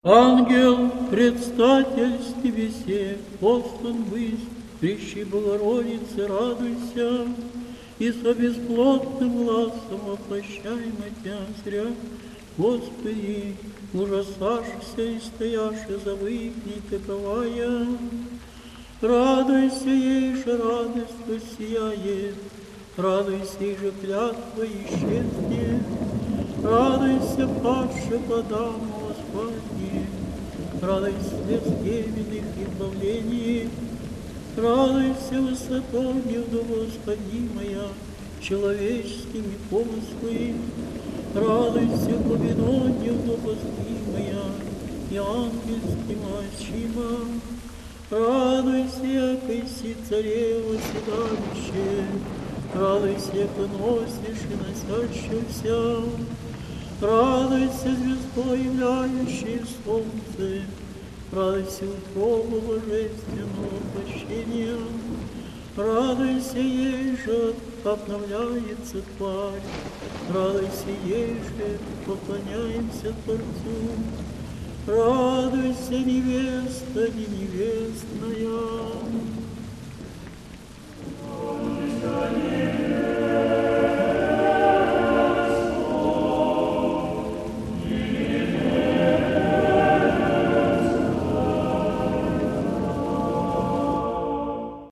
Ангел, предстатель с небесе, послан быть, прищи Богородицы, радуйся, и со бесплотным глазом воплощаемо Тя зря. Господи, ужасашься и стояши завыкни таковая, радуйся, ей же радость воссияет, радуйся, и же клятва исчезнет, радуйся, падше по Адаму Господне, радуйся беременных избавлении, радуйся высоко невдовосподнимая человеческими помыслами, радуйся глубино невдопостимая и ангельским очима, радуйся, якой си царева седалище, радуйся, яко носишь и носящихся, радуйся, звездой являющей солнце, радуйся, утробу божественного прощения, радуйся, ей же обновляется тварь, радуйся, ей же поклоняемся Творцу, радуйся, невеста не невестная.